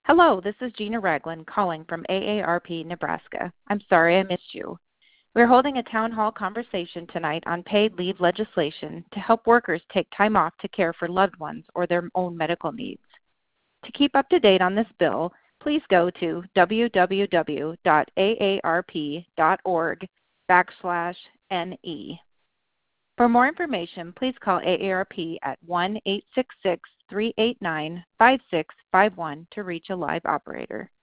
Hello, this is Gina Ragland calling from AARP, Nebraska. I'm sorry I missed you. We're holding a town hall conversation tonight on paid leave legislation to help workers take time off to care for loved ones or their own medical needs. To keep up to date on this bill, please go to www.aarp.org/NE. For more information, please call AARP at 1-866-389-5651 to reach a live operator.